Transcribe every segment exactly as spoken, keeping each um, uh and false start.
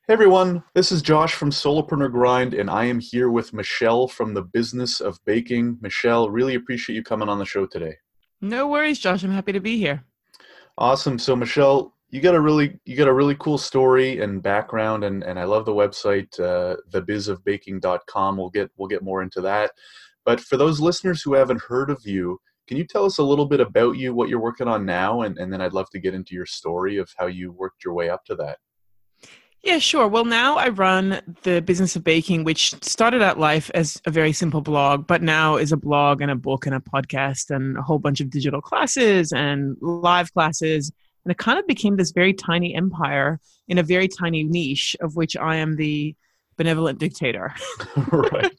Hey everyone, this is Josh from Solopreneur Grind, and I am here with Michelle from the Business of Baking. Michelle, really appreciate you coming on the show today. No worries, Josh. I'm happy to be here. Awesome. So Michelle, you got a really you got a really cool story and background, and and I love the website, uh, the biz of baking dot com. We'll get we'll get more into that. But for those listeners who haven't heard of you, can you tell us a little bit about you, what you're working on now, and, and then I'd love to get into your story of how you worked your way up to that. Yeah, sure. Well, now I run the Business of Baking, which started out life as a very simple blog, but now is a blog and a book and a podcast and a whole bunch of digital classes and live classes. And it kind of became this very tiny empire in a very tiny niche of which I am the benevolent dictator. Right.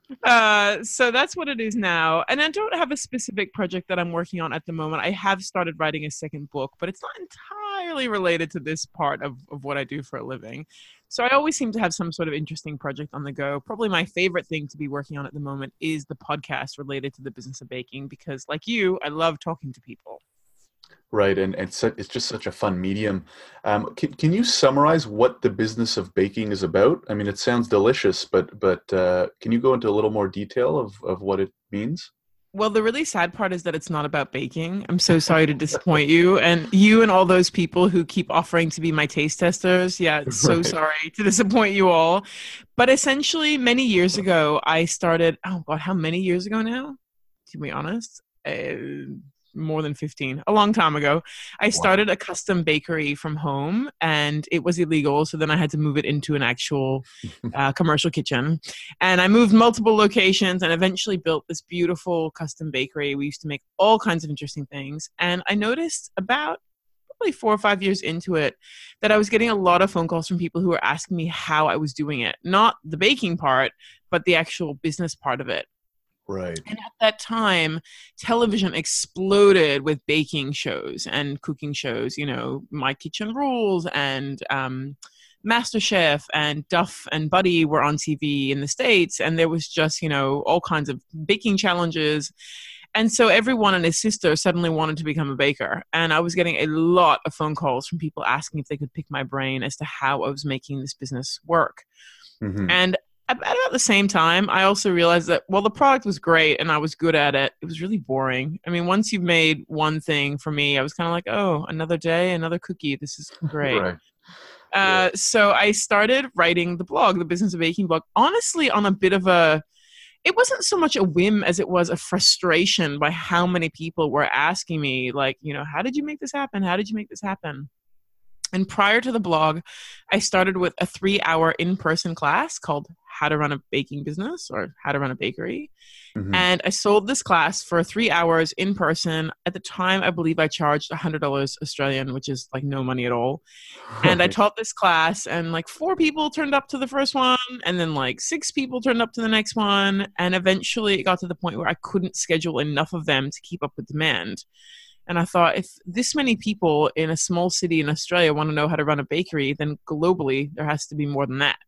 Uh, so that's what it is now. And I don't have a specific project that I'm working on at the moment. I have started writing a second book, but it's not entirely related to this part of, of what I do for a living. So I always seem to have some sort of interesting project on the go. Probably my favorite thing to be working on at the moment is the podcast related to the business of baking, because like you, I love talking to people. Right, and, and it's, it's just such a fun medium. Um, can, can you summarize what the business of baking is about? I mean, it sounds delicious, but but uh, can you go into a little more detail of, of what it means? Well, the really sad part is that it's not about baking. I'm so sorry to disappoint you. And you and all those people who keep offering to be my taste testers. Yeah, so Right. sorry to disappoint you all. But essentially, many years ago, I started, oh God, how many years ago now? To be honest, uh, more than fifteen, a long time ago. I Wow. started a custom bakery from home and it was illegal. So then I had to move it into an actual uh, commercial kitchen. And I moved multiple locations and eventually built this beautiful custom bakery. We used to make all kinds of interesting things. And I noticed about probably four or five years into it that I was getting a lot of phone calls from people who were asking me how I was doing it. Not the baking part, but the actual business part of it. Right. And at that time, television exploded with baking shows and cooking shows, you know, My Kitchen Rules and um, MasterChef and Duff and Buddy were on T V in the States. And there was just, you know, all kinds of baking challenges. And so everyone and his sister suddenly wanted to become a baker. And I was getting a lot of phone calls from people asking if they could pick my brain as to how I was making this business work. Hmm. And at about the same time, I also realized that, well, the product was great and I was good at it. It was really boring. I mean, once you've made one thing for me, I was kind of like, oh, another day, another cookie. This is great. Right. Uh, Right. so I started writing the blog, the Business of Baking blog, honestly, on a bit of a, it wasn't so much a whim as it was a frustration by how many people were asking me, like, you know, how did you make this happen? How did you make this happen? And prior to the blog, I started with a three hour in person class called How to Run a Baking Business or How to Run a Bakery. Hmm. And I sold this class for three hours in person. At the time, I believe I charged one hundred dollars Australian, which is like no money at all. And I Right. taught this class, and like four people turned up to the first one, and then like six people turned up to the next one. And eventually it got to the point where I couldn't schedule enough of them to keep up with demand. And I thought, if this many people in a small city in Australia want to know how to run a bakery, then globally there has to be more than that.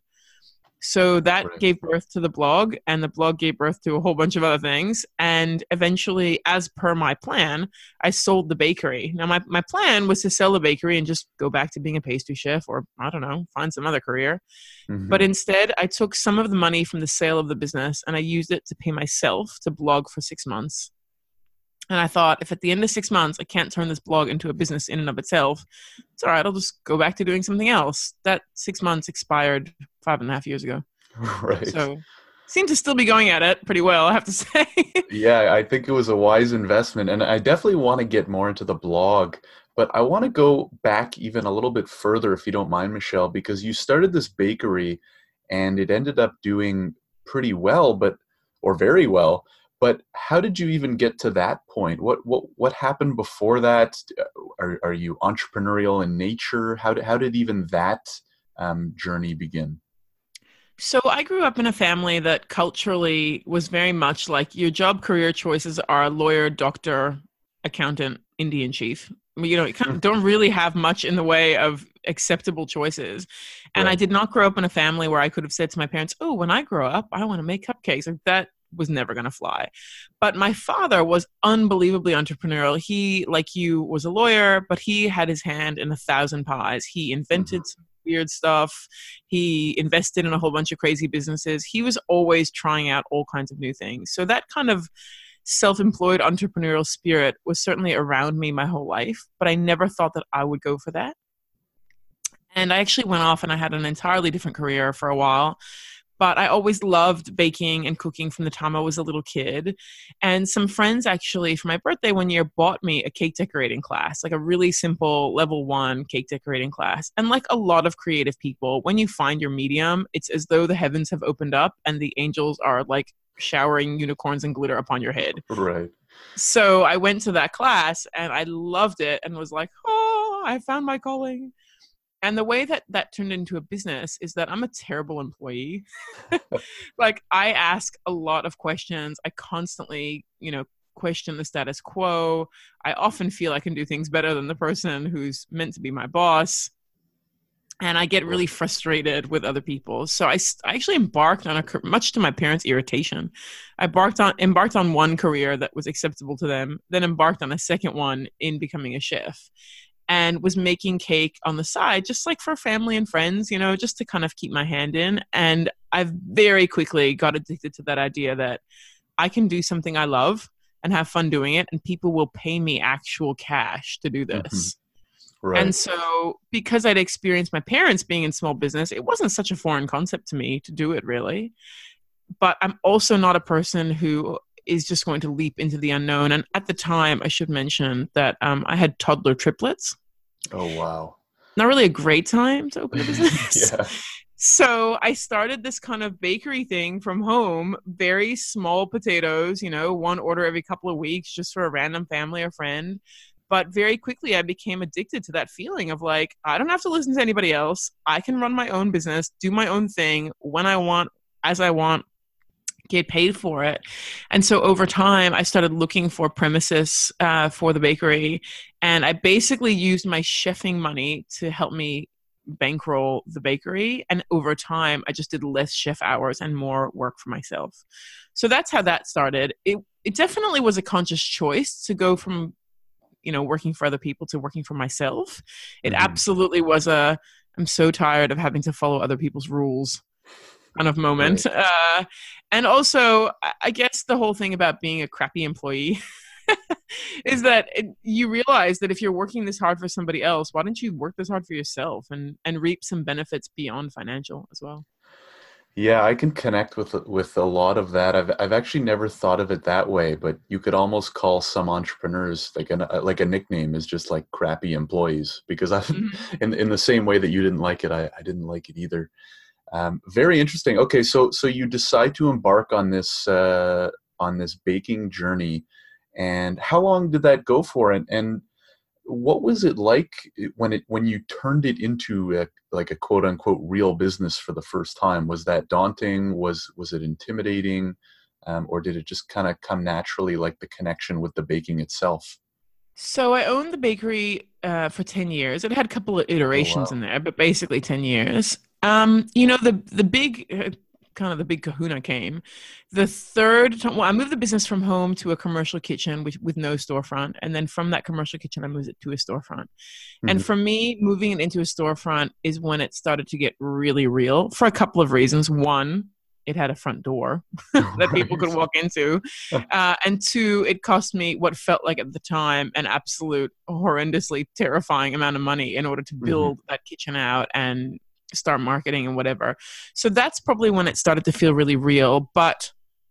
So that Right. gave birth to the blog, and the blog gave birth to a whole bunch of other things. And eventually, as per my plan, I sold the bakery. Now, my, my plan was to sell the bakery and just go back to being a pastry chef or, I don't know, find some other career. But Hmm. instead, I took some of the money from the sale of the business and I used it to pay myself to blog for six months. And I thought, if at the end of six months I can't turn this blog into a business in and of itself, it's all right. I'll just go back to doing something else. That six months expired five and a half years ago. Right. So seem to still be going at it pretty well, I have to say. Yeah, I think it was a wise investment, and I definitely want to get more into the blog. But I want to go back even a little bit further, if you don't mind, Michelle, because you started this bakery, and it ended up doing pretty well, but or very well. But how did you even get to that point? What what what happened before that? Are are you entrepreneurial in nature? How did how did even that um, journey begin? So I grew up in a family that culturally was very much like your job career choices are lawyer, doctor, accountant, Indian chief. I mean, you know, you kind of don't really have much in the way of acceptable choices. And I Right. did not grow up in a family where I could have said to my parents, oh, when I grow up, I want to make cupcakes. Like that was never going to fly. But my father was unbelievably entrepreneurial. He, like you, was a lawyer, but he had his hand in a thousand pies. He invented Mhm. weird stuff. He invested in a whole bunch of crazy businesses. He was always trying out all kinds of new things. So that kind of self-employed entrepreneurial spirit was certainly around me my whole life, but I never thought that I would go for that. And I actually went off and I had an entirely different career for a while. But I always loved baking and cooking from the time I was a little kid. And some friends actually, for my birthday one year, bought me a cake decorating class, like a really simple level one cake decorating class. And like a lot of creative people, when you find your medium, it's as though the heavens have opened up and the angels are like showering unicorns and glitter upon your head. Right. So I went to that class and I loved it and was like, oh, I found my calling. And the way that that turned into a business is that I'm a terrible employee. Like I ask a lot of questions. I constantly, you know, question the status quo. I often feel I can do things better than the person who's meant to be my boss. And I get really frustrated with other people. So I, I actually embarked on a, much to my parents' irritation, I embarked on, embarked on one career that was acceptable to them, then embarked on a second one in becoming a chef. And was making cake on the side, just like for family and friends, you know, just to kind of keep my hand in. And I've very quickly got addicted to that idea that I can do something I love and have fun doing it, and people will pay me actual cash to do this. Mm-hmm. Right. And so because I'd experienced my parents being in small business, it wasn't such a foreign concept to me to do it, really. But I'm also not a person who is just going to leap into the unknown. And at the time, I should mention that um, I had toddler triplets. Oh, wow. Not really a great time to open a business. Yeah. So I started this kind of bakery thing from home, very small potatoes, you know, one order every couple of weeks just for a random family or friend. But very quickly, I became addicted to that feeling of like, I don't have to listen to anybody else. I can run my own business, do my own thing when I want, as I want, get paid for it. And so over time, I started looking for premises uh, for the bakery. And I basically used my chefing money to help me bankroll the bakery. And over time, I just did less chef hours and more work for myself. So that's how that started. It it definitely was a conscious choice to go from, you know, working for other people to working for myself. It mm-hmm. absolutely was a, I'm so tired of having to follow other people's rules kind of moment. Right. Uh, and also, I guess the whole thing about being a crappy employee is that it, you realize that if you're working this hard for somebody else, why don't you work this hard for yourself and, and reap some benefits beyond financial as well? Yeah, I can connect with with a lot of that. I've I've actually never thought of it that way, but you could almost call some entrepreneurs like a like a nickname is just like crappy employees, because I mm-hmm. in in the same way that you didn't like it, I, I didn't like it either. Um, very interesting. Okay, so so you decide to embark on this uh, on this baking journey, and how long did that go for? And and what was it like when it when you turned it into a, like a quote unquote real business for the first time? Was that daunting? Was was it intimidating, um, or did it just kind of come naturally, like the connection with the baking itself? So I owned the bakery uh, for ten years. It had a couple of iterations oh, wow. in there, but basically ten years. Um, you know, the the big uh, kind of the big kahuna came. The third time, well, I moved the business from home to a commercial kitchen with, with no storefront. And then from that commercial kitchen, I moved it to a storefront. Mm-hmm. And for me, moving it into a storefront is when it started to get really real for a couple of reasons. One, it had a front door that people could walk into. Uh, and two, it cost me what felt like at the time an absolute horrendously terrifying amount of money in order to build mm-hmm. that kitchen out and start marketing and whatever. So that's probably when it started to feel really real. But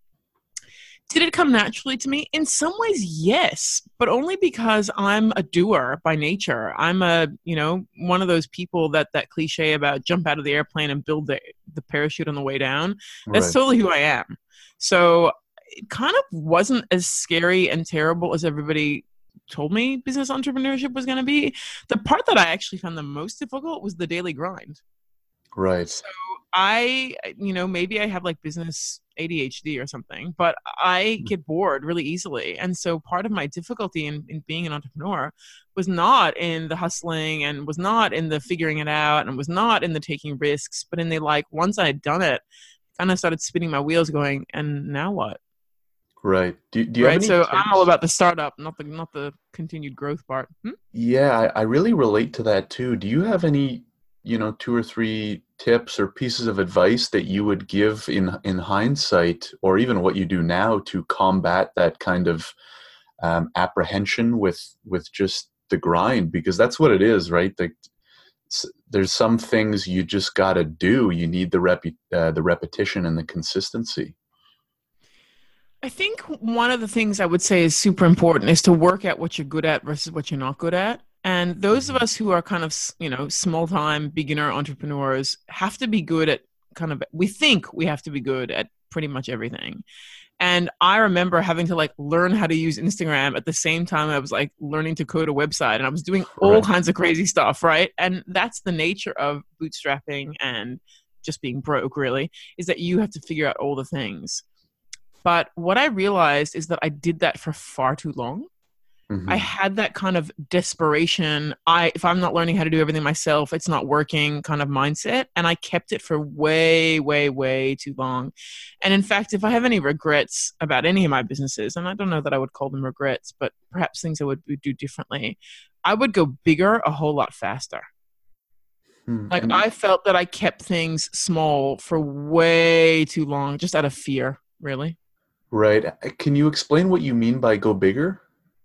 did it come naturally to me? In some ways, yes, but only because I'm a doer by nature. I'm a, you know, one of those people that that cliche about jump out of the airplane and build the, the parachute on the way down. That's right. Totally who I am. So it kind of wasn't as scary and terrible as everybody told me business entrepreneurship was going to be. The part that I actually found the most difficult was the daily grind. Right. So I, you know, maybe I have like business A D H D or something, but I get bored really easily. And so part of my difficulty in, in being an entrepreneur was not in the hustling and was not in the figuring it out and was not in the taking risks, but in the like, once I had done it, kind of started spinning my wheels going, and now what? Right. Do, do you right. have any so tips? I'm all about the startup, not the not the continued growth part. Hmm? Yeah, I, I really relate to that too. Do you have any you know, two or three tips or pieces of advice that you would give in in hindsight, or even what you do now to combat that kind of um, apprehension with with just the grind? Because that's what it is, right? The, there's some things you just got to do. You need the rep uh, the repetition and the consistency. I think one of the things I would say is super important is to work at what you're good at versus what you're not good at. And those of us who are kind of, you know, small time beginner entrepreneurs have to be good at kind of, we think we have to be good at pretty much everything. And I remember having to like learn how to use Instagram at the same time I was like learning to code a website, and I was doing all Right. kinds of crazy stuff, right? And that's the nature of bootstrapping and just being broke, really, is that you have to figure out all the things. But what I realized is that I did that for far too long. Mm-hmm. I had that kind of desperation. I, if I'm not learning how to do everything myself, it's not working kind of mindset. And I kept it for way, way, way too long. And in fact, if I have any regrets about any of my businesses, and I don't know that I would call them regrets, but perhaps things I would do differently, I would go bigger a whole lot faster. Hmm. Like And- I felt that I kept things small for way too long, just out of fear, really. Right. Can you explain what you mean by go bigger?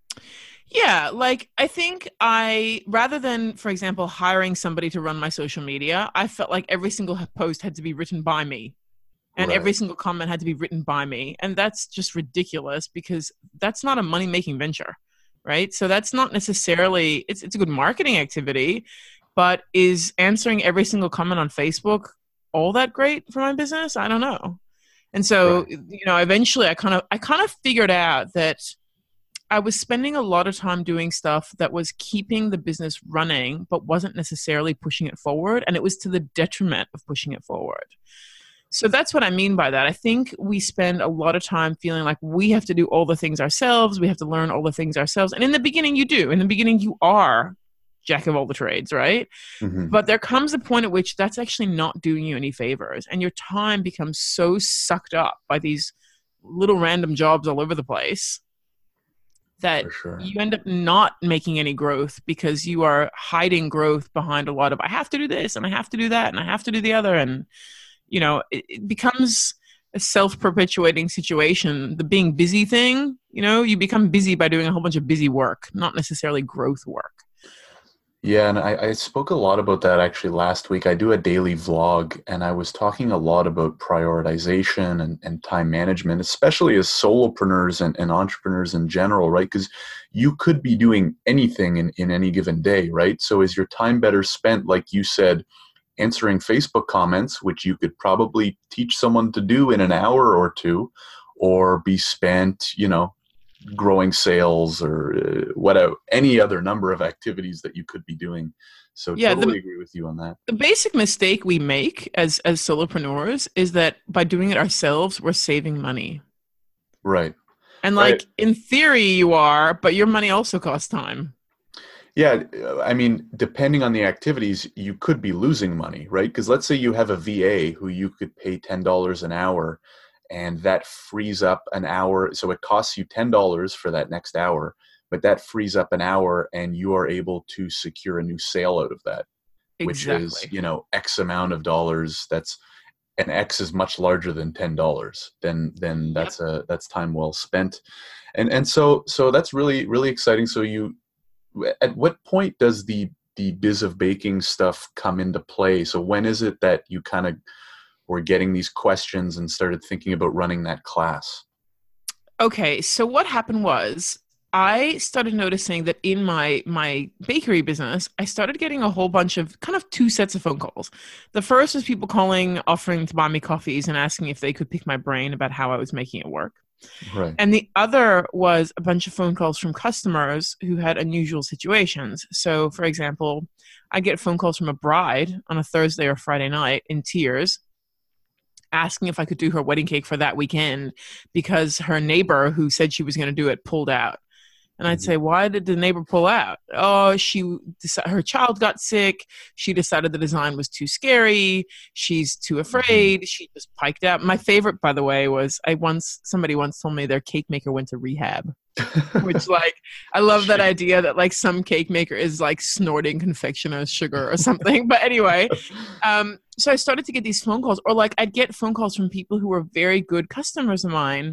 Yeah, like I think I, rather than, for example, hiring somebody to run my social media, I felt like every single post had to be written by me, and Right. every single comment had to be written by me. And that's just ridiculous, because that's not a money-making venture, right? So that's not necessarily, it's, it's a good marketing activity, but is answering every single comment on Facebook all that great for my business? I don't know. And so, Right. you know, eventually I kind of, I kind of figured out that I was spending a lot of time doing stuff that was keeping the business running, but wasn't necessarily pushing it forward. And it was to the detriment of pushing it forward. So that's what I mean by that. I think we spend a lot of time feeling like we have to do all the things ourselves. We have to learn all the things ourselves. And in the beginning, you do. In the beginning, you are jack of all the trades, right? Mm-hmm. But there comes a point at which that's actually not doing you any favors. And your time becomes so sucked up by these little random jobs all over the place that For sure. you end up not making any growth, because you are hiding growth behind a lot of, I have to do this and I have to do that and I have to do the other. And, you know, it, it becomes a self-perpetuating situation. The being busy thing, you know, you become busy by doing a whole bunch of busy work, not necessarily growth work. Yeah, and I, I spoke a lot about that actually last week. I do a daily vlog, and I was talking a lot about prioritization and, and time management, especially as solopreneurs and, and entrepreneurs in general, right? Because you could be doing anything in, in any given day, right? So is your time better spent, like you said, answering Facebook comments, which you could probably teach someone to do in an hour or two, or be spent, you know, growing sales or uh, whatever, any other number of activities that you could be doing. So Yeah, totally the, agree with you on that. the basic mistake we make as, as solopreneurs is that by doing it ourselves, we're saving money. Right. And like, Right. in theory you are, but your money also costs time. Yeah, I mean, depending on the activities, you could be losing money, right? Because let's say you have a V A who you could pay ten dollars an hour, and that frees up an hour. So it costs you ten dollars for that next hour, but that frees up an hour and you are able to secure a new sale out of that, which Exactly. is, you know, X amount of dollars. That's, and X is much larger than ten dollars. Then, then that's a, that's time well spent. And, and so, so that's really, really exciting. So you, at what point does the, the biz of baking stuff come into play? So when is it that you kind of were getting these questions and started thinking about running that class? Okay, so what happened was I started noticing that in my my bakery business, I started getting a whole bunch of kind of two sets of phone calls. The first was people calling, offering to buy me coffees and asking if they could pick my brain about how I was making it work. Right. And the other was a bunch of phone calls from customers who had unusual situations. So, for example, I get phone calls from a bride on a Thursday or Friday night in tears, asking if I could do her wedding cake for that weekend because her neighbor who said she was going to do it pulled out. And I'd say, why did the neighbor pull out? Oh, she her child got sick. She decided the design was too scary. She's too afraid. She just piked out. My favorite, by the way, was I once somebody once told me their cake maker went to rehab. Which, like, I love that idea that like some cake maker is like snorting confectioner's sugar or something. But anyway, um, so I started to get these phone calls, or like I'd get phone calls from people who were very good customers of mine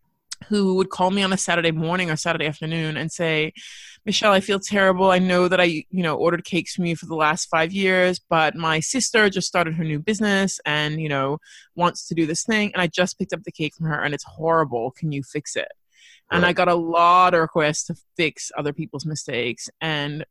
who would call me on a Saturday morning or Saturday afternoon and say, Michelle, I feel terrible. I know that I, you know, ordered cakes from you for the last five years, but my sister just started her new business and, you know, wants to do this thing. And I just picked up the cake from her and it's horrible. Can you fix it? And right. I got a lot of requests to fix other people's mistakes. And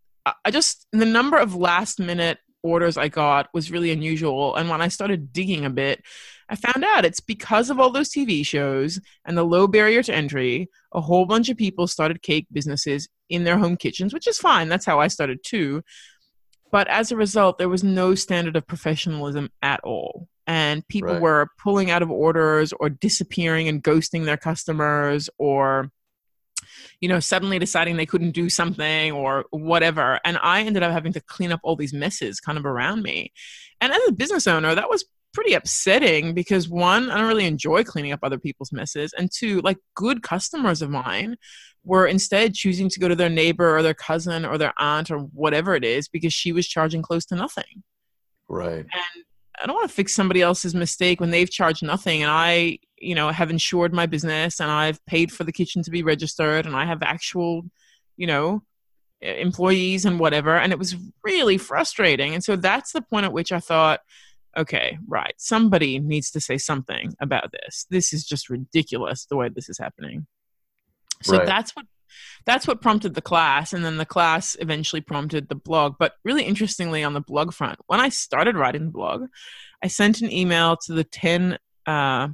I just, the number of last minute orders I got was really unusual. And when I started digging a bit, I found out it's because of all those T V shows and the low barrier to entry. A whole bunch of people started cake businesses in their home kitchens, which is fine. That's how I started too. But as a result, there was no standard of professionalism at all. And people right. were pulling out of orders or disappearing and ghosting their customers, or, you know, suddenly deciding they couldn't do something or whatever. And I ended up having to clean up all these messes kind of around me. And as a business owner, that was pretty upsetting because, one, I don't really enjoy cleaning up other people's messes. And two, like, good customers of mine were instead choosing to go to their neighbor or their cousin or their aunt or whatever it is because she was charging close to nothing. Right. And I don't want to fix somebody else's mistake when they've charged nothing. And I, you know, have insured my business and I've paid for the kitchen to be registered and I have actual, you know, employees and whatever. And it was really frustrating. And so that's the point at which I thought, okay, right, somebody needs to say something about this. This is just ridiculous the way this is happening. So right. that's what that's what prompted the class, and then the class eventually prompted the blog. But really interestingly, on the blog front, when I started writing the blog, I sent an email to the ten, uh,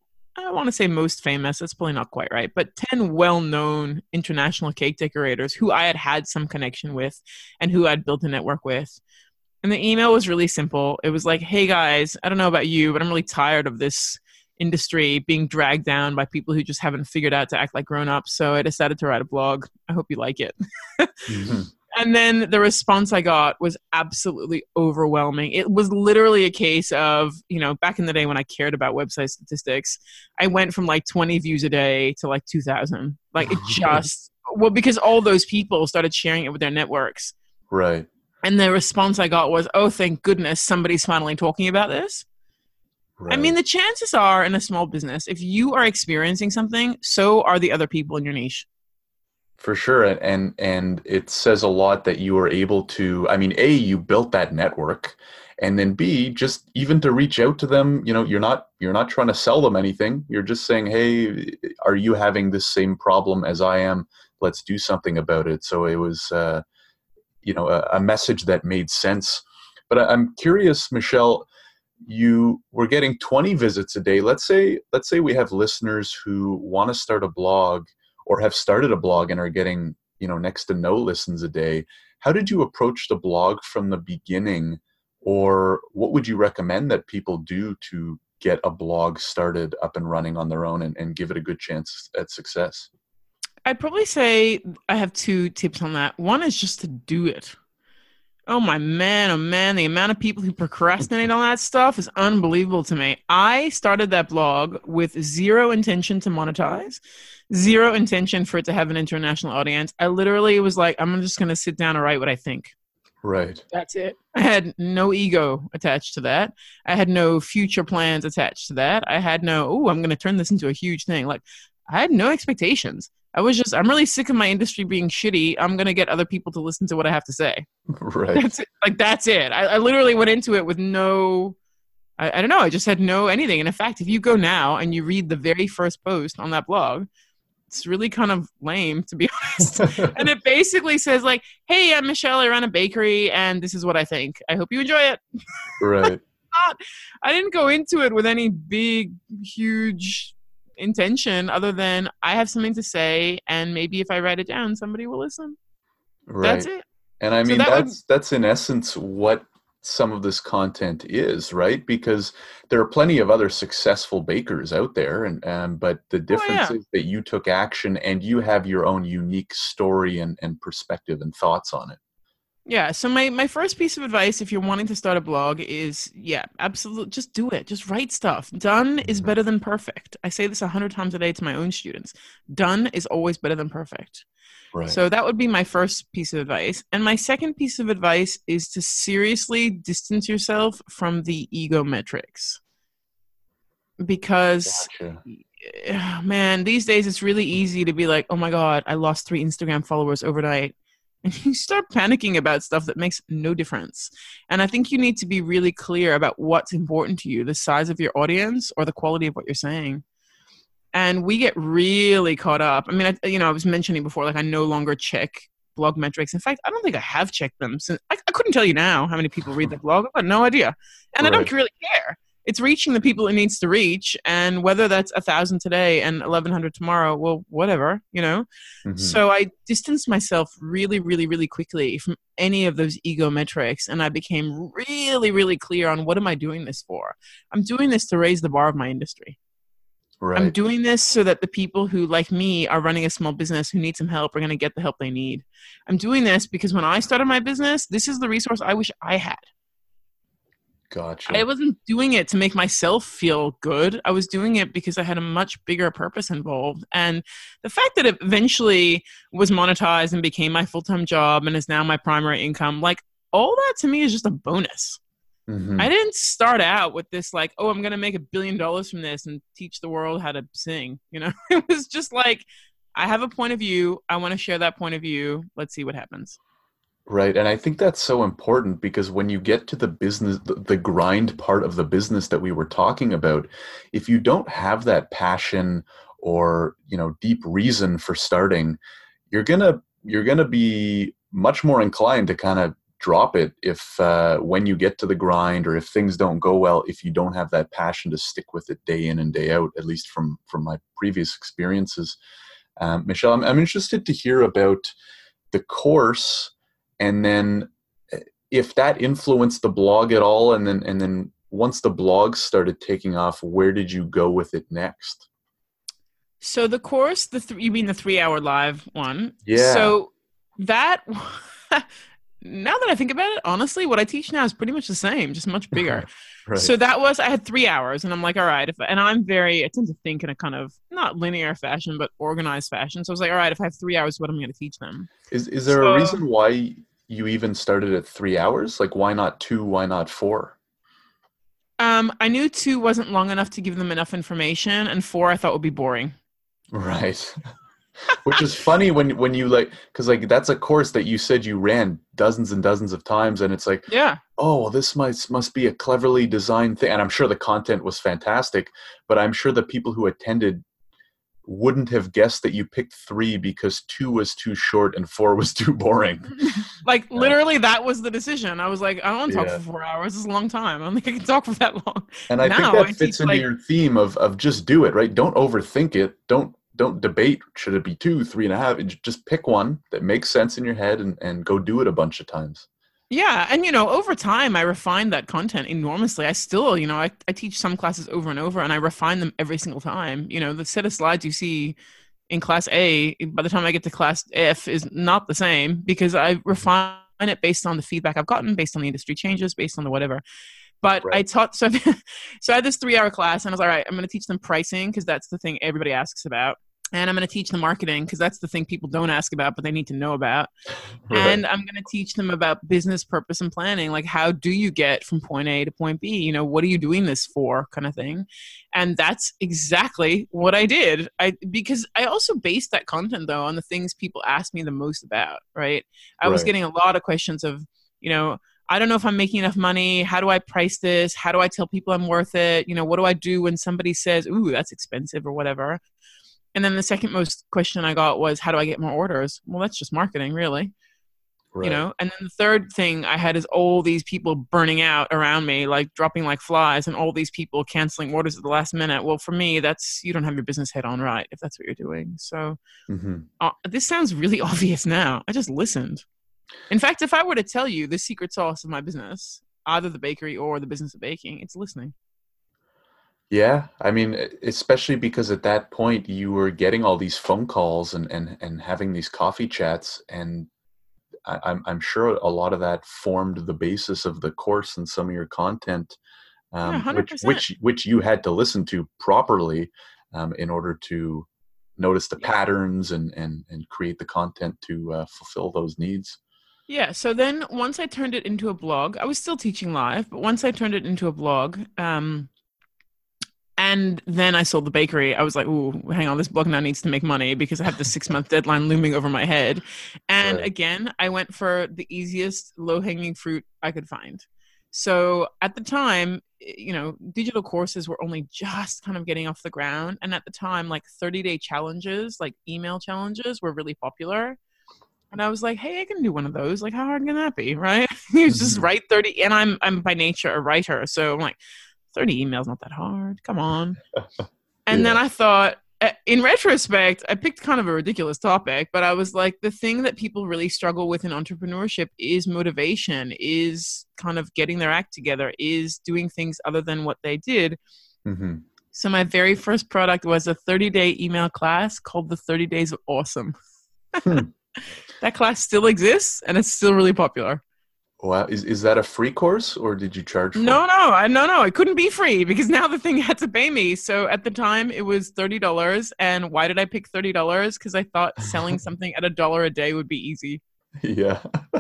I want to say most famous, that's probably not quite right, but ten well-known international cake decorators who I had had some connection with and who I'd built a network with. And the email was really simple. It was like, hey guys, I don't know about you, but I'm really tired of this industry being dragged down by people who just haven't figured out to act like grown-ups. So I decided to write a blog. I hope you like it. Mm-hmm. And then the response I got was absolutely overwhelming. It was literally a case of, you know, back in the day when I cared about website statistics, I went from like twenty views a day to like two thousand. Like it just, well, because all those people started sharing it with their networks. Right. And the response I got was, oh, thank goodness somebody's finally talking about this. Right. I mean, the chances are in a small business, if you are experiencing something, so are the other people in your niche. For sure. And and it says a lot that you were able to, I mean, A, you built that network, and then B, just even to reach out to them, you know, you're not you're not trying to sell them anything. You're just saying, hey, are you having this same problem as I am? Let's do something about it. So it was, uh, you know, a, a message that made sense. But I, I'm curious, Michelle, you were getting twenty visits a day. Let's say, let's say we have listeners who want to start a blog or have started a blog and are getting, you know, next to no listens a day. How did you approach the blog from the beginning, or what would you recommend that people do to get a blog started up and running on their own and, and give it a good chance at success? I'd probably say I have two tips on that. One is just to do it. Oh my man, oh man, the amount of people who procrastinate on that stuff is unbelievable to me. I started that blog with zero intention to monetize, zero intention for it to have an international audience. I literally was like, I'm just going to sit down and write what I think. Right. That's it. I had no ego attached to that. I had no future plans attached to that. I had no, oh, I'm going to turn this into a huge thing. Like, I had no expectations. I was just, I'm really sick of my industry being shitty. I'm going to get other people to listen to what I have to say. Right. That's it. Like, that's it. I, I literally went into it with no, I, I don't know. I just had no anything. And in fact, if you go now and you read the very first post on that blog, it's really kind of lame, to be honest. And it basically says like, hey, I'm Michelle. I run a bakery and this is what I think. I hope you enjoy it. Right. Not, I didn't go into it with any big, huge intention other than I have something to say, and maybe if I write it down, somebody will listen. Right. That's it. And I mean, so that that's would, that's in essence what some of this content is, right? Because there are plenty of other successful bakers out there, and um, but the difference oh, yeah. is that you took action and you have your own unique story and, and perspective and thoughts on it. Yeah. So my my first piece of advice, if you're wanting to start a blog, is yeah, absolutely, just do it. Just write stuff. Done is Mhm. better than perfect. I say this a hundred times a day to my own students. Done is always better than perfect. Right. So that would be my first piece of advice. And my second piece of advice is to seriously distance yourself from the ego metrics. Because, Gotcha. eh, man, these days it's really easy to be like, oh my God, I lost three Instagram followers overnight. And you start panicking about stuff that makes no difference. And I think you need to be really clear about what's important to you, the size of your audience or the quality of what you're saying. And we get really caught up. I mean, I, you know, I was mentioning before, like I no longer check blog metrics. In fact, I don't think I have checked them since. I, I couldn't tell you now how many people read the blog. I've got no idea, and I Right. don't really care. It's reaching the people it needs to reach, and whether that's a thousand today and eleven hundred tomorrow, well, whatever, you know. Hmm. So I distanced myself really, really, really quickly from any of those ego metrics, and I became really, really clear on what am I doing this for. I'm doing this to raise the bar of my industry. I'm Right. doing this so that the people who, like me, are running a small business who need some help are going to get the help they need. I'm doing this because when I started my business, this is the resource I wish I had. I Gotcha. wasn't doing it to make myself feel good. I was doing it because I had a much bigger purpose involved. And the fact that it eventually was monetized and became my full time job and is now my primary income, like all that to me is just a bonus. I Hmm. didn't start out with this like, oh, I'm gonna make a billion dollars from this and teach the world how to sing. You know, it was just like, I have a point of view. I want to share that point of view. Let's see what happens. Right. And I think that's so important because when you get to the business, the, the grind part of the business that we were talking about, if you don't have that passion or, you know, deep reason for starting, you're gonna you're gonna be much more inclined to kind of drop it if uh, when you get to the grind or if things don't go well, if you don't have that passion to stick with it day in and day out, at least from from my previous experiences. Um, Michelle, I'm, I'm interested to hear about the course, and then uh, if that influenced the blog at all, and then and then once the blog started taking off, where did you go with it next? So the course, the th- you mean the three hour live one? Yeah. So that now that I think about it, honestly, what I teach now is pretty much the same, just much bigger. Right. So that was I had three hours, and I'm like, all right, if and I'm very I tend to think in a kind of not linear fashion, but organized fashion. So I was like, all right, if I have three hours, what am I going to teach them? Is is there a So reason why you even started at three hours? Like, why not two? Why not four? um, I knew two wasn't long enough to give them enough information, and four I thought would be boring. Right. Which is funny when when you like, because like that's a course that you said you ran dozens and dozens of times, and it's like, Yeah. oh, well, this must must be a cleverly designed thing. And I'm sure the content was fantastic, but I'm sure the people who attended wouldn't have guessed that you picked three because two was too short and four was too boring. Like Uh, literally that was the decision. I was like, I don't want to talk yeah. for four hours. It's a long time. I don't think I can talk for that long. And I think Now that I teach fits into like, your theme of of just do it, right? Don't overthink it. Don't don't debate should it be two, three and a half. J- Just pick one that makes sense in your head and, and go do it a bunch of times. yeah. And, you know, over time, I refined that content enormously. I still, you know, I, I teach some classes over and over and I refine them every single time. You know, the set of slides you see in class A, by the time I get to class F, is not the same because I Mhm. refine it based on the feedback I've gotten, based on the industry changes, based on the whatever. But I Right. taught so so I had this three hour class and I was like, all right, I'm going to teach them pricing because that's the thing everybody asks about. And I'm going to teach them marketing because that's the thing people don't ask about, but they need to know about. Right. And I'm going to teach them about business purpose and planning. Like, how do you get from point A to point B? You know, what are you doing this for, kind of thing. And that's exactly what I did. I because I also based that content though on the things people ask me the most about. Right. I was Right. getting a lot of questions of, you know, I don't know if I'm making enough money. How do I price this? How do I tell people I'm worth it? You know, what do I do when somebody says, "Ooh, that's expensive" or whatever? And then the second most question I got was, how do I get more orders? Well, that's just marketing, really. You Right. know, and then the third thing I had is all these people burning out around me, like dropping like flies, and all these people canceling orders at the last minute. Well, for me, that's you don't have your business head on right if that's what you're doing. So Hmm. uh, this sounds really obvious now. I just listened. In fact, if I were to tell you the secret sauce of my business, either the bakery or the business of baking, it's listening. Yeah. I mean, e- especially because at that point you were getting all these phone calls and, and, and having these coffee chats. And I, I'm I'm sure a lot of that formed the basis of the course and some of your content, Yeah, um, which one hundred percent. which which you had to listen to properly um, in order to notice the Yeah. patterns and and and create the content to uh, fulfill those needs. Yeah. So then once I turned it into a blog, I was still teaching live, but once I turned it into a blog, um, and then I sold the bakery, I was like, ooh, hang on, this blog now needs to make money because I have the six month deadline looming over my head. And Right. again, I went for the easiest low hanging fruit I could find. So at the time, you know, digital courses were only just kind of getting off the ground. And at the time, like thirty day challenges, like email challenges were really popular. And I was like, hey, I can do one of those. Like, how hard can that be? Right. You just Mhm. write thirty. And I'm, I'm by nature a writer. So I'm like, thirty emails, not that hard. Come on. And then Yeah. I thought, uh, in retrospect, I picked kind of a ridiculous topic, but I was like, the thing that people really struggle with in entrepreneurship is motivation, is kind of getting their act together, is doing things other than what they did. Hmm. So my very first product was a thirty day email class called the thirty Days of Awesome. Hmm. That class still exists and it's still really popular. Wow. Is is that a free course or did you charge for it? No, no, I no, no. It couldn't be free because now the thing had to pay me. So at the time, it was thirty dollars. And why did I pick thirty dollars? Because I thought selling something at a dollar a day would be easy. Yeah.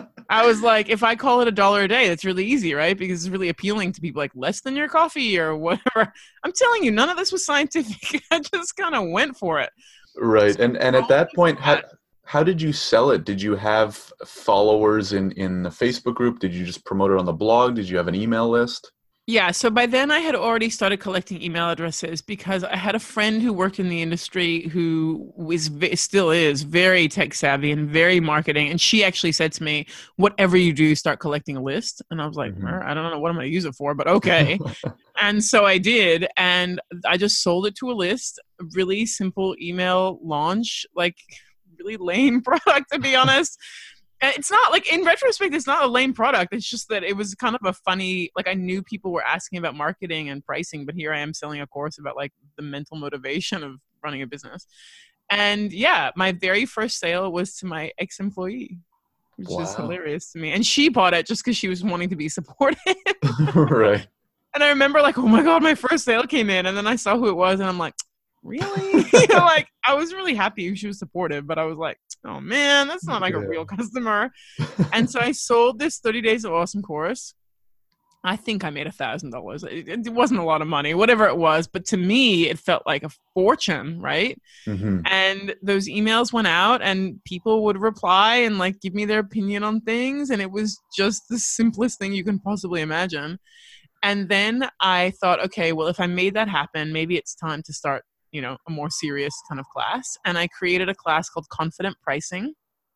I was like, if I call it a dollar a day, that's really easy, right? Because it's really appealing to people, like less than your coffee or whatever. I'm telling you, none of this was scientific. I just kind of went for it. Right. So And and at all that this point, how class- how did you sell it? Did you have followers in in the Facebook group? Did you just promote it on the blog? Did you have an email list? Yeah, so by then I had already started collecting email addresses because I had a friend who worked in the industry who was still is very tech savvy and very marketing, and she actually said to me, "Whatever you do, start collecting a list." And I was like, Hmm. I don't know what I'm going to use it for, but okay. And so I did, and I just sold it to a list. Really simple email launch, like really lame product to be honest. And it's not like in retrospect, it's not a lame product. It's just that it was kind of a funny, like I knew people were asking about marketing and pricing, but here I am selling a course about like the mental motivation of running a business. And yeah, my very first sale was to my ex-employee, which is Wow. hilarious to me. And she bought it just because she was wanting to be supportive. Right. And I remember like, oh my God, my first sale came in. And then I saw who it was and I'm like, really? You know, like I was really happy she was supportive, but I was like, oh man, that's not like a real Yeah. customer. And so I sold this thirty Days of Awesome course. I think I made a thousand dollars. It wasn't a lot of money, whatever it was, but to me, it felt like a fortune, right? Hmm. And those emails went out, and people would reply and like give me their opinion on things, and it was just the simplest thing you can possibly imagine. And then I thought, okay, well, if I made that happen, maybe it's time to start, you know, a more serious kind of class. And I created a class called Confident Pricing.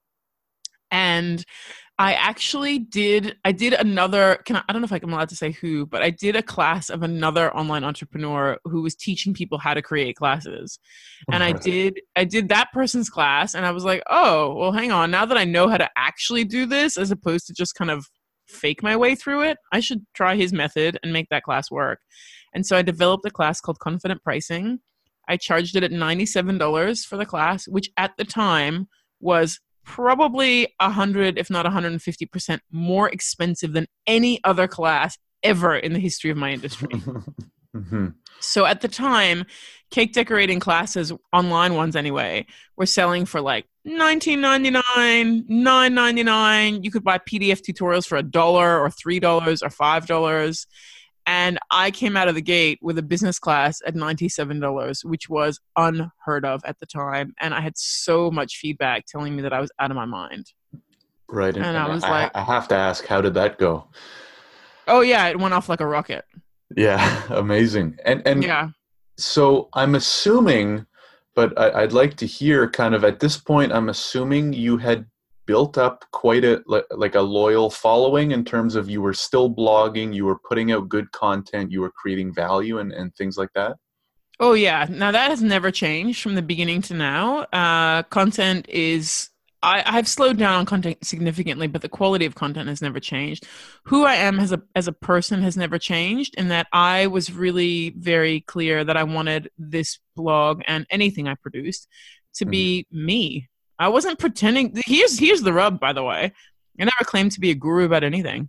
And I actually did, I did another, can I, I don't know if I'm allowed to say who, but I did a class of another online entrepreneur who was teaching people how to create classes. And I did, I did that person's class and I was like, oh, well, hang on. Now that I know how to actually do this, as opposed to just kind of fake my way through it, I should try his method and make that class work. And so I developed a class called Confident Pricing. I charged it at ninety-seven dollars for the class, which at the time was probably one hundred, if not one hundred fifty percent more expensive than any other class ever in the history of my industry. Hmm. So at the time, cake decorating classes, online ones anyway, were selling for like nineteen ninety-nine, nine ninety-nine. You could buy P D F tutorials for a dollar or three dollars or five dollars. And I came out of the gate with a business class at ninety-seven dollars, which was unheard of at the time. And I had so much feedback telling me that I was out of my mind. Right. And, And and I was I, like, I have to ask, how did that go? oh yeah, it went off like a rocket. Yeah, amazing. And and Yeah. so I'm assuming, but I, I'd like to hear kind of at this point, I'm assuming you had built up quite a like, like a loyal following in terms of you were still blogging, you were putting out good content, you were creating value and, and things like that. Oh yeah. Now that has never changed from the beginning to now. Uh, content is, I, I've slowed down on content significantly, but the quality of content has never changed. Who I am as a as a person has never changed, in that I was really very clear that I wanted this blog and anything I produced to Mhm. be me. I wasn't pretending. Here's here's the rub, by the way. I never claimed to be a guru about anything.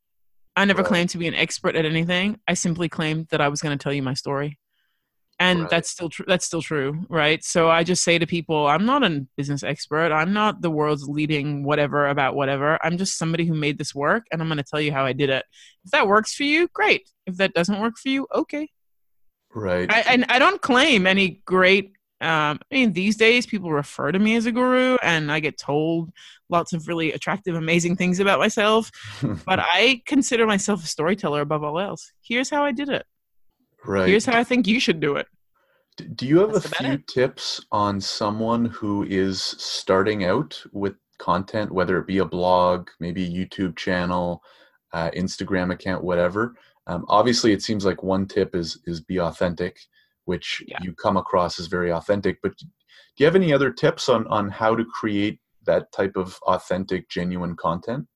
I never Right. claimed to be an expert at anything. I simply claimed that I was going to tell you my story. And Right. that's still true. That's still true, right? So I just say to people, I'm not a business expert. I'm not the world's leading whatever about whatever. I'm just somebody who made this work, and I'm going to tell you how I did it. If that works for you, great. If that doesn't work for you, okay. Right. I, and I don't claim any great. Um, I mean, these days people refer to me as a guru, and I get told lots of really attractive, amazing things about myself. But I consider myself a storyteller above all else. Here's how I did it. Right. Here's how I think you should do it. D- Do you have a That's about few it. tips on someone who is starting out with content, whether it be a blog, maybe a YouTube channel, uh, Instagram account, whatever? Um, obviously, it seems like one tip is is be authentic, which Yeah. you come across as very authentic. But do you have any other tips on on how to create that type of authentic, genuine content?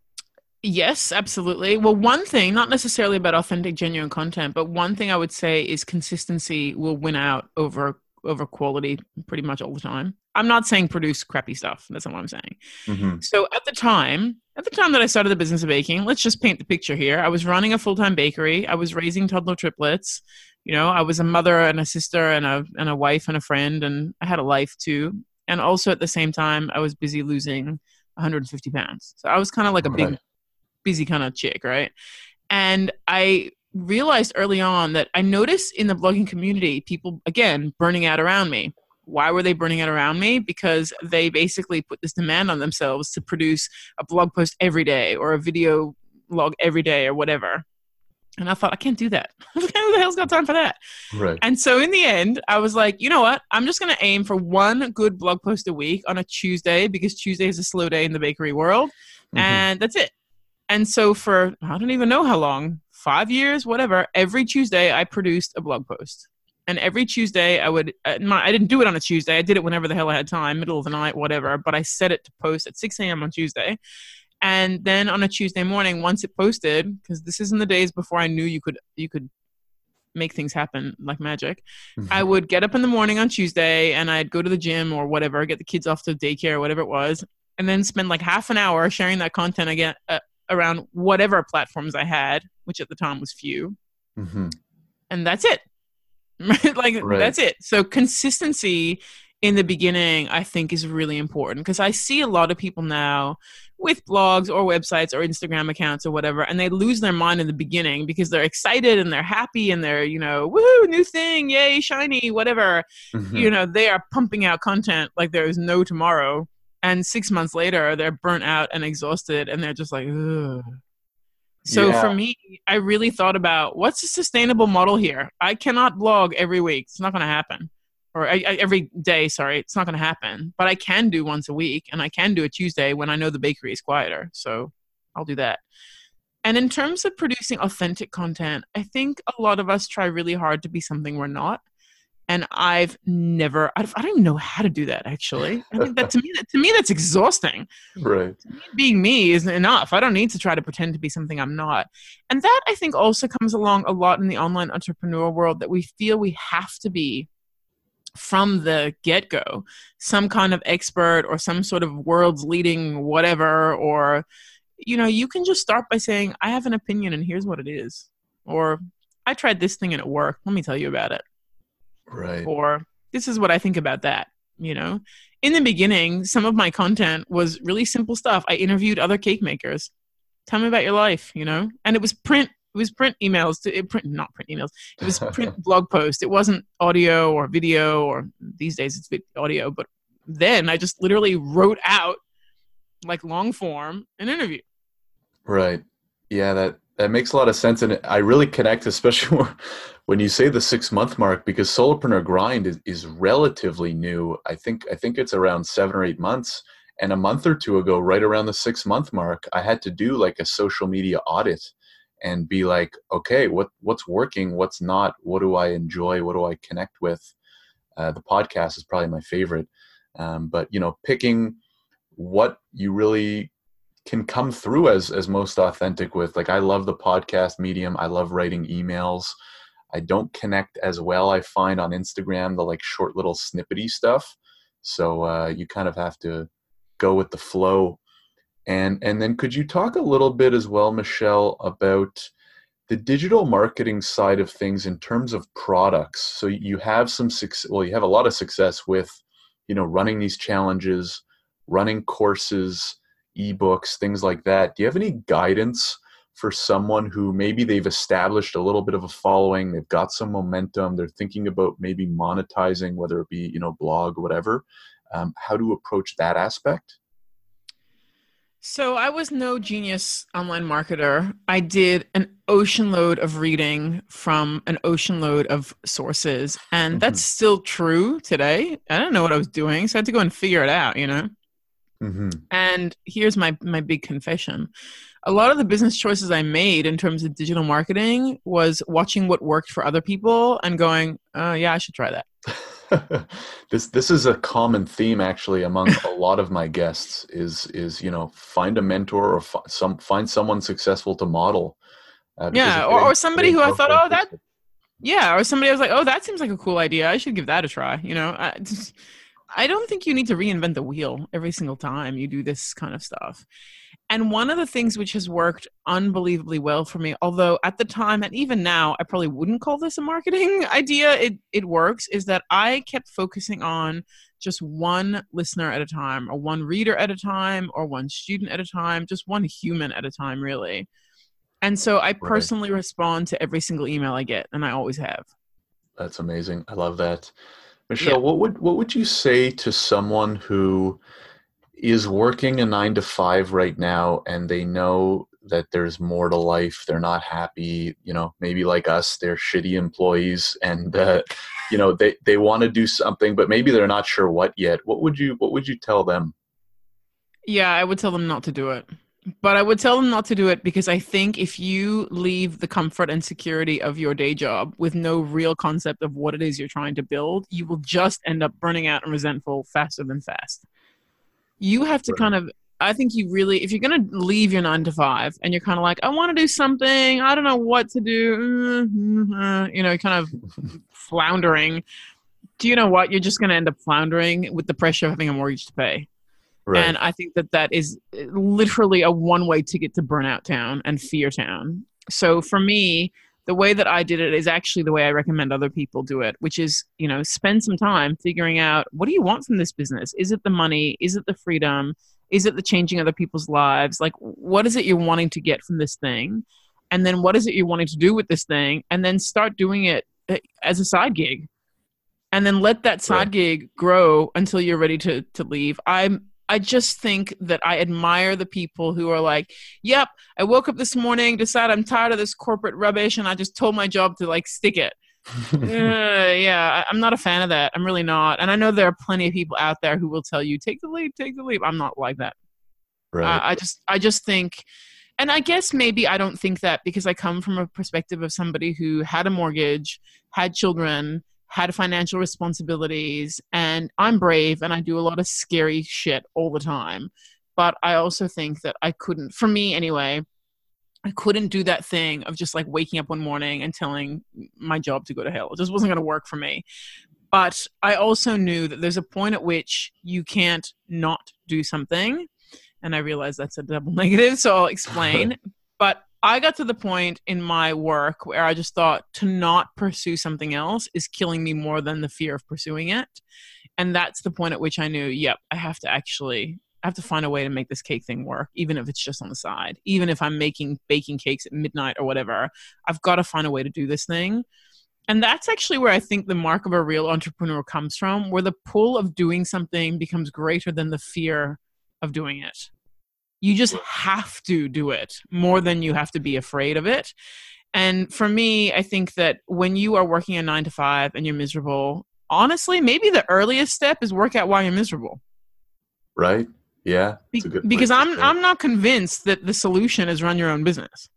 Yes, absolutely. Well, one thing, not necessarily about authentic, genuine content, but one thing I would say is consistency will win out over over quality pretty much all the time. I'm not saying produce crappy stuff. That's not what I'm saying. Hmm. So at the time, at the time that I started the business of baking, let's just paint the picture here. I was running a full-time bakery. I was raising toddler triplets. You know, I was a mother and a sister and a and a wife and a friend, and I had a life too. And also at the same time, I was busy losing one hundred fifty pounds. So I was kind of like a big Right. busy kind of chick, right? And I realized early on that I noticed in the blogging community, people, again, burning out around me. Why were they burning out around me? Because they basically put this demand on themselves to produce a blog post every day or a video log every day or whatever. And I thought, I can't do that. Who the hell's got time for that? Right. And so in the end, I was like, you know what? I'm just going to aim for one good blog post a week on a Tuesday because Tuesday is a slow day in the bakery world. Hmm. And that's it. And so for, I don't even know how long, five years, whatever, every Tuesday I produced a blog post. And every Tuesday I would, uh, my, I didn't do it on a Tuesday. I did it whenever the hell I had time, middle of the night, whatever. But I set it to post at six a.m. on Tuesday. And then on a Tuesday morning, once it posted, because this is in the days before I knew you could you could make things happen like magic, I would get up in the morning on Tuesday and I'd go to the gym or whatever, get the kids off to daycare or whatever it was, and then spend like half an hour sharing that content again uh, around whatever platforms I had, which at the time was few, Hmm. and that's it. Like Right. that's it. So consistency in the beginning, I think, is really important because I see a lot of people now with blogs or websites or Instagram accounts or whatever, and they lose their mind in the beginning because they're excited and they're happy and they're, you know, woohoo, new thing, yay, shiny, whatever. Hmm. You know, they are pumping out content like there is no tomorrow. And six months later, they're burnt out and exhausted, and they're just like, ugh. So Yeah. for me, I really thought about what's a sustainable model here. I cannot blog every week; it's not going to happen, or I, I, every day. Sorry, it's not going to happen. But I can do once a week, and I can do a Tuesday when I know the bakery is quieter. So I'll do that. And in terms of producing authentic content, I think a lot of us try really hard to be something we're not. And I've never, I don't even know how to do that. Actually, I think that to me, that to me, that's exhausting. Right. Me being me is enough. I don't need to try to pretend to be something I'm not. And that I think also comes along a lot in the online entrepreneur world that we feel we have to be from the get-go some kind of expert or some sort of world's leading whatever, or you know, you can just start by saying, I have an opinion and here's what it is, or I tried this thing and it worked, let me tell you about it, Right. or this is what I think about that. You know, in the beginning, some of my content was really simple stuff. I interviewed other cake makers. Tell me about your life, you know, and it was print. It was print emails to it print, not print emails. It was print blog post. It wasn't audio or video, or these days it's audio. But then I just literally wrote out like long form an interview. Right. Yeah, that that makes a lot of sense, and I really connect, especially when you say the six month mark, because Solopreneur Grind is, is relatively new. I think I think it's around seven or eight months, and a month or two ago, right around the six month mark, I had to do like a social media audit and be like, okay, what what's working, what's not, what do I enjoy, what do I connect with. Uh, the podcast is probably my favorite, um, but you know, picking what you really can come through as as most authentic with. Like, I love the podcast medium. I love writing emails. I don't connect as well, I find, on Instagram, the like short little snippety stuff. So uh, you kind of have to go with the flow. And and then could you talk a little bit as well, Michelle, about the digital marketing side of things in terms of products? So you have some success, well, you have a lot of success with, you know, running these challenges, running courses, ebooks, things like that. Do you have any guidance for someone who maybe they've established a little bit of a following, they've got some momentum, they're thinking about maybe monetizing, whether it be, you know, blog, whatever, um, how to approach that aspect? So I was no genius online marketer. I did an ocean load of reading from an ocean load of sources. And Mm-hmm. that's still true today. I didn't know what I was doing, so I had to go and figure it out, you know? Mm-hmm. And here's my, my big confession. A lot of the business choices I made in terms of digital marketing was watching what worked for other people and going, oh, yeah, I should try that. this this is a common theme actually among a lot of my guests is is you know, find a mentor or fi- some find someone successful to model. Uh, because Yeah, you're or, getting, or somebody getting who I thought, powerful oh, that, input. yeah, or somebody I was like, oh, that seems like a cool idea. I should give that a try. You know, I, just, I don't think you need to reinvent the wheel every single time you do this kind of stuff. And one of the things which has worked unbelievably well for me, although at the time and even now, I probably wouldn't call this a marketing idea, it, it works, is that I kept focusing on just one listener at a time, or one reader at a time, or one student at a time, just one human at a time, really. And so I Right. personally respond to every single email I get, and I always have. That's amazing. I love that. Yeah. Michelle, what would what would you say to someone who is working a nine to five right now and they know that there's more to life? They're not happy, you know, maybe like us, they're shitty employees, and uh, you know, they, they want to do something, but maybe they're not sure what yet. What would you what would you tell them? Yeah, I would tell them not to do it. But I would tell them not to do it because I think if you leave the comfort and security of your day job with no real concept of what it is you're trying to build, you will just end up burning out and resentful faster than fast. You have to Right. kind of, I think you really, if you're going to leave your nine to five and you're kind of like, I want to do something, I don't know what to do, mm-hmm, you know, kind of floundering. Do you know what? You're just going to end up floundering with the pressure of having a mortgage to pay. Right. And I think that that is literally a one-way ticket to burnout town and fear town. So for me, the way that I did it is actually the way I recommend other people do it, which is, you know, spend some time figuring out, what do you want from this business? Is it the money? Is it the freedom? Is it the changing other people's lives? Like, what is it you're wanting to get from this thing? And then what is it you're wanting to do with this thing? And then start doing it eh, as a side gig. And then let that Right. side gig grow until you're ready to to leave. I'm I just think that I admire the people who are like, yep, I woke up this morning, decided I'm tired of this corporate rubbish, and I just told my job to like stick it. Uh, yeah, I, I'm not a fan of that. I'm really not. And I know there are plenty of people out there who will tell you, take the leap, take the leap. I'm not like that. Right. I, I just, I just think, and I guess maybe I don't think that because I come from a perspective of somebody who had a mortgage, had children, had financial responsibilities, and I'm brave and I do a lot of scary shit all the time. But I also think that I couldn't, for me anyway, I couldn't do that thing of just like waking up one morning and telling my job to go to hell. It just wasn't going to work for me. But I also knew that there's a point at which you can't not do something. And I realize that's a double negative, so I'll explain. But I got to the point in my work where I just thought to not pursue something else is killing me more than the fear of pursuing it. And that's the point at which I knew, yep, I have to actually, I have to find a way to make this cake thing work, even if it's just on the side. Even if I'm making baking cakes at midnight or whatever, I've got to find a way to do this thing. And that's actually where I think the mark of a real entrepreneur comes from, where the pull of doing something becomes greater than the fear of doing it. You just have to do it more than you have to be afraid of it. And for me, I think that when you are working a nine to five and you're miserable, honestly, maybe the earliest step is work out why you're miserable. Right. Yeah. It's Be- a good because place to I'm start. I'm not convinced that the solution is run your own business.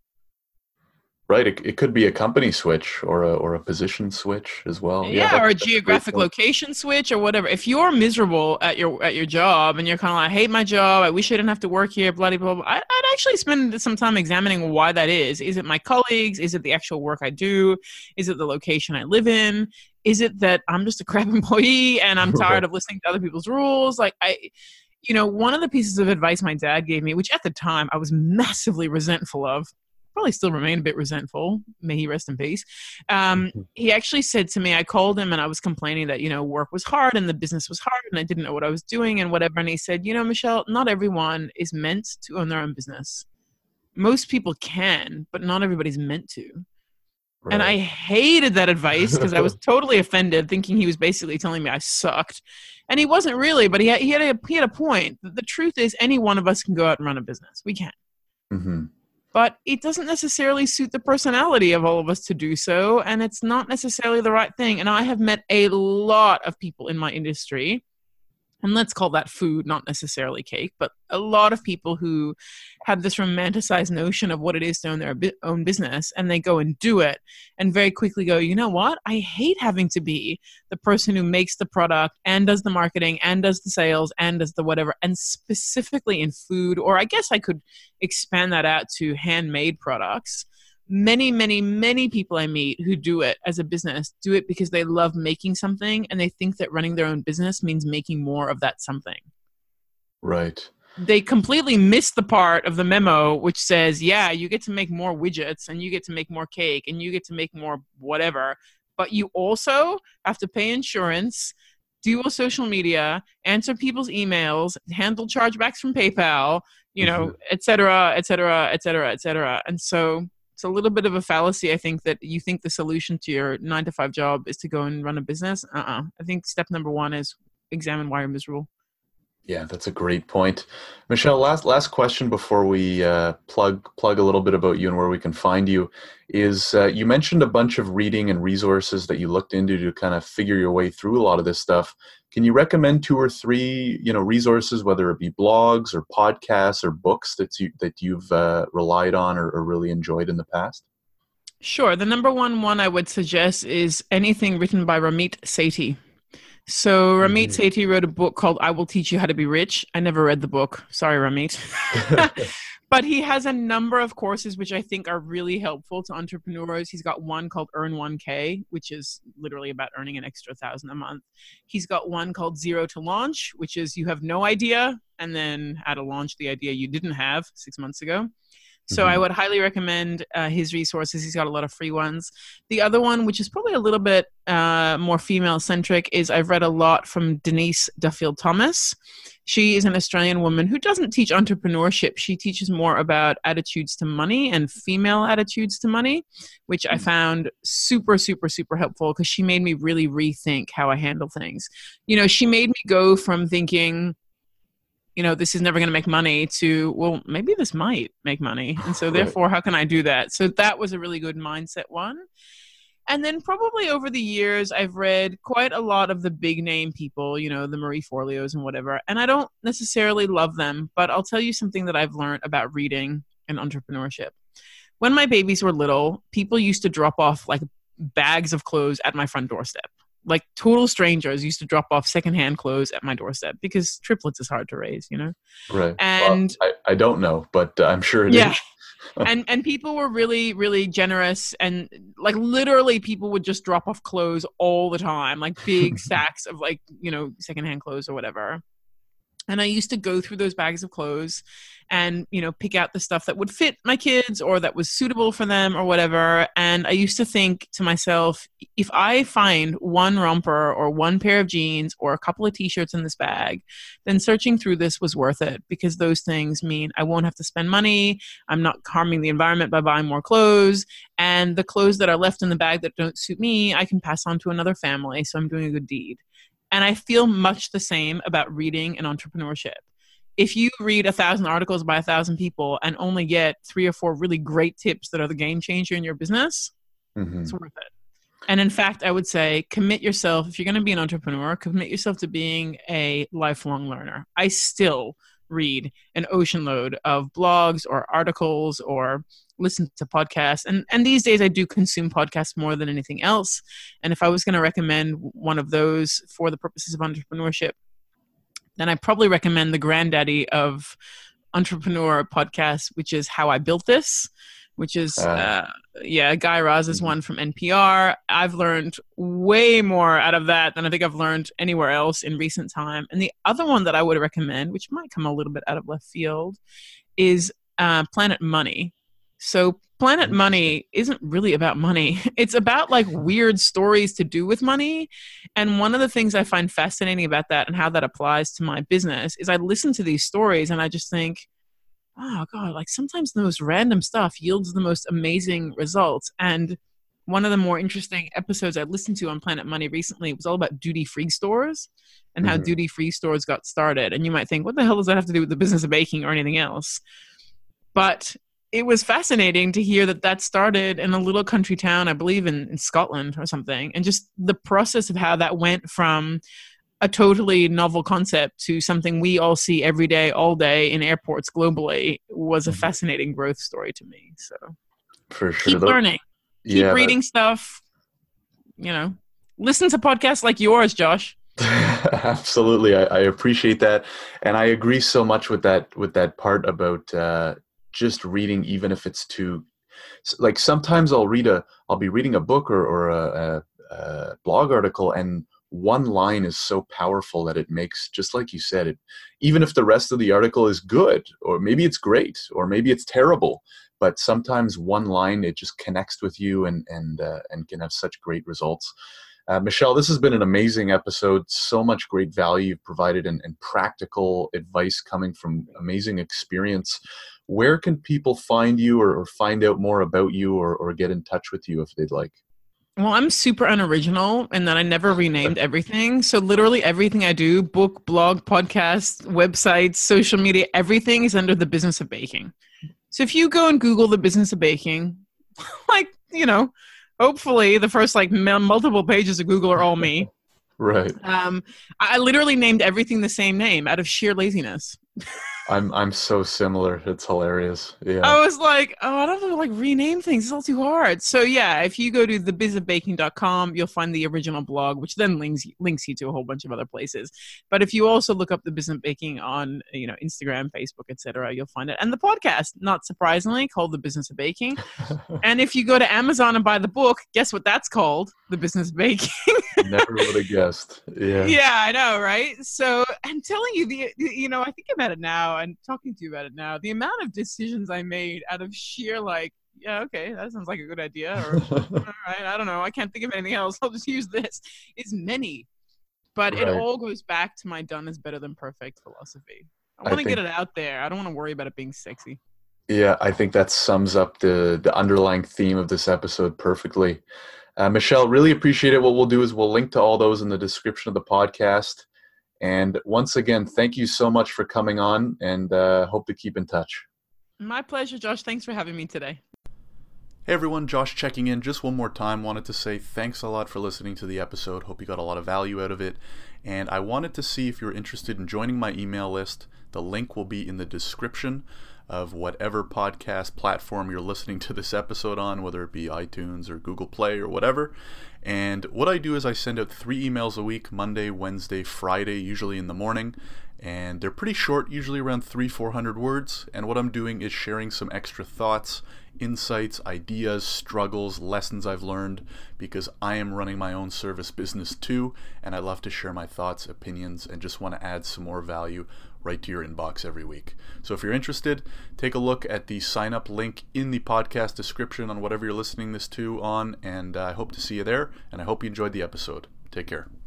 Right. It, it could be a company switch or a or a position switch as well. Yeah, Yeah, that's or a that's a great geographic point. location switch or whatever. If you're miserable at your at your job and you're kind of like, I hate my job, I wish I didn't have to work here, blah, blah, blah, blah, I, I'd actually spend some time examining why that is. Is it my colleagues? Is it the actual work I do? Is it the location I live in? Is it that I'm just a crap employee and I'm tired Right. of listening to other people's rules? Like, I, You know, one of the pieces of advice my dad gave me, which at the time I was massively resentful of, probably still remain a bit resentful, may he rest in peace. Um, he actually said to me, I called him and I was complaining that, you know, work was hard and the business was hard and I didn't know what I was doing and whatever. And he said, you know, Michelle, not everyone is meant to own their own business. Most people can, but not everybody's meant to. Right. And I hated that advice because I was totally offended, thinking he was basically telling me I sucked. And he wasn't really, but he had, he had, a, he had a point. The truth is any one of us can go out and run a business. We can. Mm-hmm. But it doesn't necessarily suit the personality of all of us to do so, and it's not necessarily the right thing. And I have met a lot of people in my industry, and let's call that food, not necessarily cake, but a lot of people who have this romanticized notion of what it is to own their own business, and they go and do it and very quickly go, you know what? I hate having to be the person who makes the product and does the marketing and does the sales and does the whatever, and specifically in food, or I guess I could expand that out to handmade products. Many, many, many people I meet who do it as a business do it because they love making something and they think that running their own business means making more of that something. Right. They completely miss the part of the memo which says, yeah, you get to make more widgets and you get to make more cake and you get to make more whatever, but you also have to pay insurance, do a social media, answer people's emails, handle chargebacks from PayPal, you know, mm-hmm. et cetera, et cetera, et cetera, et cetera. And so it's a little bit of a fallacy, I think, that you think the solution to your nine to five job is to go and run a business. Uh-uh. I think step number one is examine why you're miserable. Yeah, that's a great point. Michelle, last last question before we uh, plug plug a little bit about you and where we can find you is uh, you mentioned a bunch of reading and resources that you looked into to kind of figure your way through a lot of this stuff. Can you recommend two or three, you know, resources, whether it be blogs or podcasts or books that you that you've uh, relied on or, or really enjoyed in the past? Sure. The number one one I would suggest is anything written by Ramit Sethi. So Ramit mm-hmm. Sethi wrote a book called I Will Teach You How to Be Rich. I never read the book. Sorry, Ramit. But he has a number of courses which I think are really helpful to entrepreneurs. He's got one called Earn one K, which is literally about earning an extra thousand a month. He's got one called Zero to Launch, which is you have no idea and then how to launch the idea you didn't have six months ago. So mm-hmm. I would highly recommend uh, his resources. He's got a lot of free ones. The other one, which is probably a little bit uh, more female-centric, is I've read a lot from Denise Duffield-Thomas. She is an Australian woman who doesn't teach entrepreneurship. She teaches more about attitudes to money and female attitudes to money, which I found super, super, super helpful because she made me really rethink how I handle things. You know, she made me go from thinking, you know, this is never going to make money to, well, maybe this might make money. And so therefore, right. How can I do that? So that was a really good mindset one. And then probably over the years, I've read quite a lot of the big name people, you know, the Marie Forleos and whatever. And I don't necessarily love them, but I'll tell you something that I've learned about reading and entrepreneurship. When my babies were little, people used to drop off like bags of clothes at my front doorstep. Like total strangers used to drop off secondhand clothes at my doorstep because triplets is hard to raise, you know? Right. And well, I, I don't know, but uh, I'm sure it yeah. is. and and people were really, really generous. And like literally people would just drop off clothes all the time, like big sacks of like, you know, secondhand clothes or whatever. And I used to go through those bags of clothes and, you know, pick out the stuff that would fit my kids or that was suitable for them or whatever. And I used to think to myself, if I find one romper or one pair of jeans or a couple of t-shirts in this bag, then searching through this was worth it because those things mean I won't have to spend money. I'm not harming the environment by buying more clothes. And the clothes that are left in the bag that don't suit me, I can pass on to another family. So I'm doing a good deed. And I feel much the same about reading and entrepreneurship. If you read a thousand articles by a thousand people and only get three or four really great tips that are the game changer in your business, mm-hmm. it's worth it. And in fact, I would say commit yourself, if you're going to be an entrepreneur, commit yourself to being a lifelong learner. I still read an ocean load of blogs or articles or listen to podcasts. And, and these days I do consume podcasts more than anything else. And if I was going to recommend one of those for the purposes of entrepreneurship, then I probably recommend the granddaddy of entrepreneur podcasts, which is How I Built This, which is, Uh, uh, yeah, Guy Raz's mhm. one from N P R. I've learned way more out of that than I think I've learned anywhere else in recent time. And the other one that I would recommend, which might come a little bit out of left field, is uh, Planet Money. So Planet Money isn't really about money. It's about like weird stories to do with money. And one of the things I find fascinating about that and how that applies to my business is I listen to these stories and I just think, oh God, like sometimes the most random stuff yields the most amazing results. And one of the more interesting episodes I listened to on Planet Money recently was all about duty-free stores and how Mhm. duty-free stores got started. And you might think, what the hell does that have to do with the business of baking or anything else? But it was fascinating to hear that that started in a little country town, I believe in, in Scotland or something. And just the process of how that went from a totally novel concept to something we all see every day, all day in airports globally was a Mhm. fascinating growth story to me. So For sure. keep Tho- learning, keep yeah, reading stuff, you know, listen to podcasts like yours, Josh. absolutely. I, I appreciate that, and I agree so much with that with that part about uh, just reading, even if it's too. Like sometimes I'll read a, I'll be reading a book or or a, a, a blog article, and one line is so powerful that it makes, just like you said, it. Even if the rest of the article is good, or maybe it's great, or maybe it's terrible, but sometimes one line it just connects with you and and uh, and can have such great results. Uh, Michelle, this has been an amazing episode. So much great value you've provided and, and practical advice coming from amazing experience. Where can people find you or, or find out more about you or, or get in touch with you if they'd like? Well, I'm super unoriginal in that I never renamed everything. So literally everything I do, book, blog, podcast, websites, social media, everything is under the business of baking. So if you go and Google the business of baking, like, you know, hopefully the first like m- multiple pages of Google are all me. Right. Um, I literally named everything the same name out of sheer laziness. I'm I'm so similar. It's hilarious. Yeah. I was like, oh, I don't know, like rename things. It's all too hard. So yeah, if you go to the biz of baking dot com, you'll find the original blog, which then links links you to a whole bunch of other places. But if you also look up the Biz of Baking on, you know, Instagram, Facebook, et cetera, you'll find it. And the podcast, not surprisingly, called The Business of Baking. And if you go to Amazon and buy the book, guess what that's called? The Business of Baking. Never would have guessed. Yeah. Yeah, I know, right? So I'm telling you, the you know, I think about it now and talking to you about it now, the amount of decisions I made out of sheer like, yeah, okay, that sounds like a good idea, or all right, I don't know, I can't think of anything else. I'll just use this. Is many, but it Right. all goes back to my done is better than perfect philosophy. I I want to think get it out there. I don't want to worry about it being sexy. yeah, I think that sums up the the underlying theme of this episode perfectly. Uh, Michelle, really appreciate it. What we'll do is we'll link to all those in the description of the podcast. And once again, thank you so much for coming on, and uh, hope to keep in touch. My pleasure, Josh. Thanks for having me today. Hey everyone, Josh checking in just one more time. Wanted to say thanks a lot for listening to the episode. Hope you got a lot of value out of it. And I wanted to see if you're interested in joining my email list. The link will be in the description of whatever podcast platform you're listening to this episode on, whether it be iTunes or Google Play or whatever. And what I do is I send out three emails a week, Monday, Wednesday, Friday, usually in the morning. And they're pretty short, usually around three, four hundred words. And what I'm doing is sharing some extra thoughts, insights, ideas, struggles, lessons I've learned, because I am running my own service business too, and I love to share my thoughts, opinions, and just want to add some more value right to your inbox every week. So if you're interested, take a look at the sign up link in the podcast description on whatever you're listening this to on, and I hope to see you there, and I hope you enjoyed the episode. Take care.